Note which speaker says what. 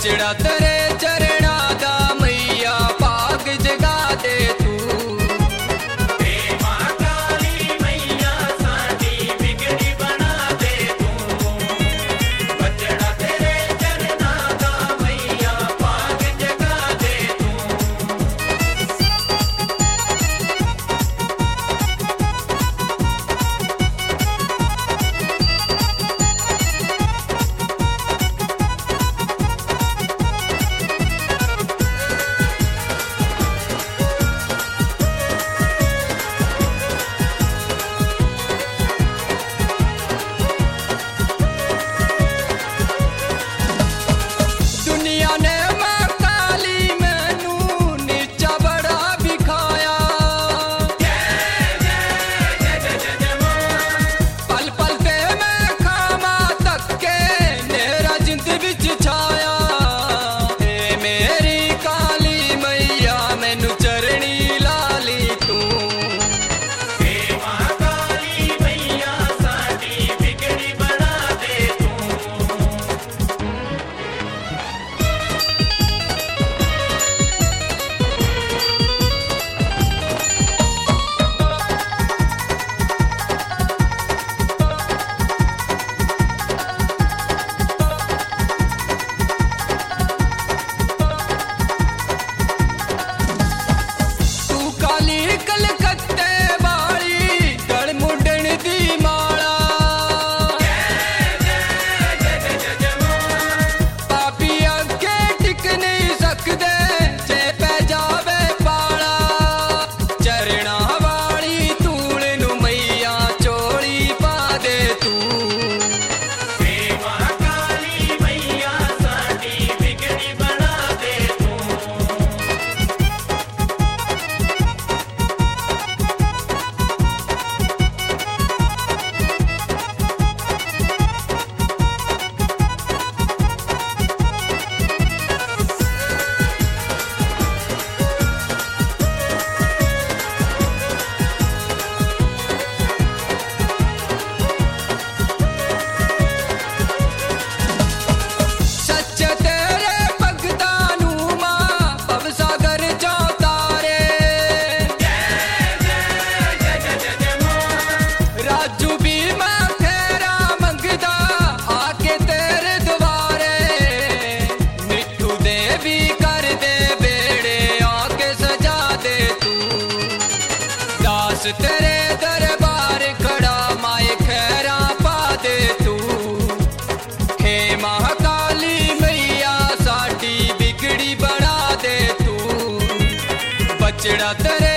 Speaker 1: बचड़ा तेरे चरणा दा मैया पाग जगा दे तू।
Speaker 2: हे मां काली मैया साडी बिगड़ी बना दे तू। बचड़ा तेरे चरणा दा मैया पाग जगा दे तू।
Speaker 1: दुनिया ने मां काली मैनू नीचा बड़ा बिखाया। पल पल ते मैं खामा तक्के मेरा जिंद विच छाया। हे मेरी काली मैया मैनू चरणी लाली तू।
Speaker 2: हे मां काली मैया साडी बिगड़ी बना दे तू।
Speaker 1: तू काली कलकत्ते वाली गल मुंडन दी माला। पापी अगे टिक नहीं सकदे जे पै जावे पाला। चरणा वाली तूल नू मैया चोली पा दे तू।
Speaker 2: हे मां काली मैया साडी बिगड़ी बना दे तू।
Speaker 1: सच तेरे भगता नू मां भवसागर चो तारे। राजू भी मां फेरा मंगदा आके तेरे द्वारे। मिठू दे भी कर दे बेड़े आके सजा दे तू। दास तेरे दरबार खड़ा माए खैरा पा दे तू। हे महाकाली मैया साडी बिगड़ी बना दे तू। बचड़ा तेरे